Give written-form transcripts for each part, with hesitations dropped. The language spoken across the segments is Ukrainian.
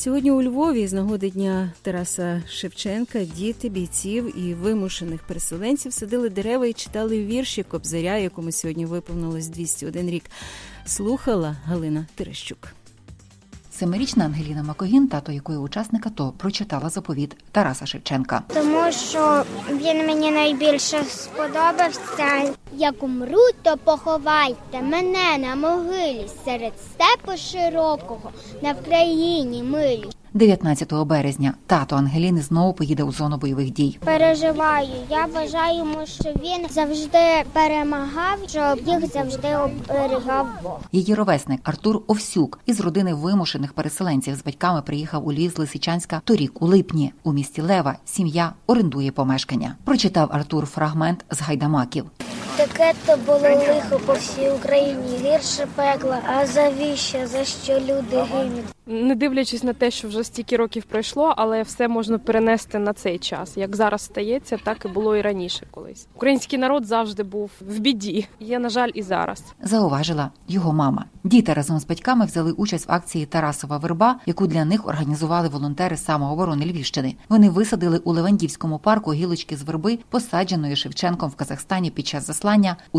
Сьогодні у Львові з нагоди Дня Тараса Шевченка діти бійців і вимушених переселенців садили дерева і читали вірші Кобзаря, якому сьогодні виповнилось 201 рік. Слухала Галина Терещук. 7-річна Ангеліна Макогін, тато якої учасник АТО, прочитала заповіт Тараса Шевченка. Тому що він мені найбільше сподобався. Як умру, то поховайте мене на могилі серед степу широкого, на Вкраїні милій. 19 березня тато Ангеліни знову поїде у зону бойових дій. Переживаю. Я бажаю йому, щоб він завжди перемагав, щоб їх завжди оберігав Бог. Її ровесник Артур Овсюк із родини вимушених переселенців з батьками приїхав у Львів з Лисичанська торік у липні. У місті Лева сім'я орендує помешкання. Прочитав Артур фрагмент з «Гайдамаків». Таке то було лихо по всій Україні, гірше пекла, а завіщо, за що люди гинуть. Не дивлячись на те, що вже стільки років пройшло, але все можна перенести на цей час. Як зараз стається, так і було і раніше колись. Український народ завжди був в біді. Є, на жаль, і зараз. Зауважила його мама. Діти разом з батьками взяли участь в акції «Тарасова верба», яку для них організували волонтери самооборони Львівщини. Вони висадили у Левандівському парку гілочки з верби, посадженої Шевченком в Казахстані під час заслання у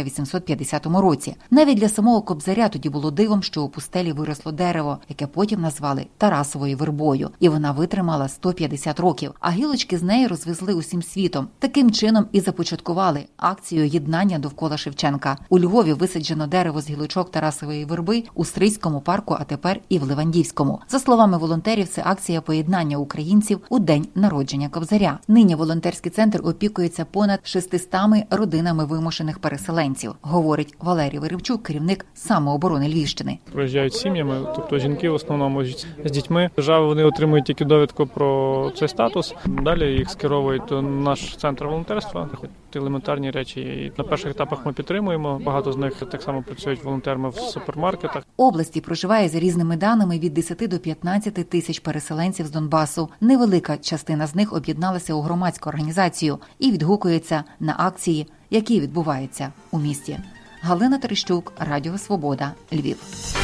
1850 році. Навіть для самого Кобзаря тоді було дивом, що у пустелі виросло дерево, яке потім назвали Тарасовою вербою. І вона витримала 150 років. А гілочки з неї розвезли усім світом. Таким чином і започаткували акцію єднання довкола Шевченка. У Львові висаджено дерево з гілочок Тарасової верби у Стрийському парку, а тепер і в Левандівському. За словами волонтерів, це акція поєднання українців у день народження Кобзаря. Нині волонтерський центр опікується понад 600 родинами вимушених переселенців, говорить Валерій Веревчук, керівник самооборони Львівщини. Приїжджають сім'ями, тобто жінки в основному з дітьми. Держава, вони отримують тільки довідку про цей статус. Далі їх скеровують до наш центр волонтерства. Елементарні речі. І на перших етапах ми підтримуємо. Багато з них так само працюють волонтерами в супермаркетах. Області проживає за різними даними від 10 до 15 тисяч переселенців з Донбасу. Невелика частина з них об'єдналася у громадську організацію і відгукується на акції, які відбуваються у місті. Галина Терещук, Радіо Свобода, Львів.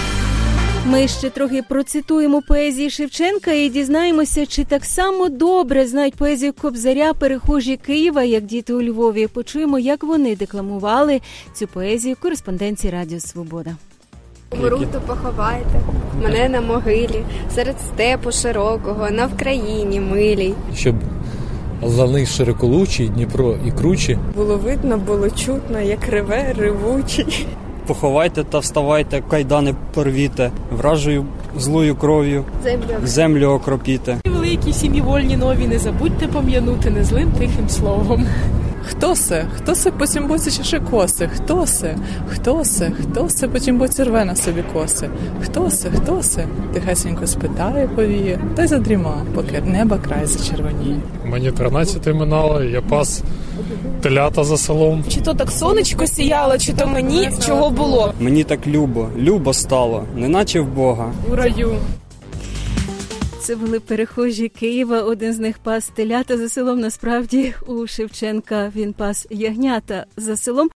Ми ще трохи процитуємо поезії Шевченка і дізнаємося, чи так само добре знають поезію Кобзаря перехожі Києва, як діти у Львові. Почуємо, як вони декламували цю поезію кореспонденції Радіо Свобода. Умру, то поховайте мене на могилі, серед степу широкого, на Вкраїні милій. Щоб лани широколучі, Дніпро і кручі. Було видно, було чутно, як реве ревучий. Поховайте та вставайте, кайдани порвіте, вражою злою кров'ю землю окропіте. Великі сім'ї вольні нові, не забудьте пом'янути незлим тихим словом. Хто се? Хто се по цім боці чеше коси? Хто се? Хто се? Хто се по цім боці рве на собі коси? Хто се? Хто се? Тихесенько спитає, повіє, та й задріма, поки неба край зачервоніє. Мені 13 минало, я пас телята за селом. Чи то так сонечко сіяло, чи то мені чого було? Мені так любо стало, неначе в Бога. У раю. Це були перехожі Києва. Один з них пас телята за селом. Насправді у Шевченка він пас ягнята за селом.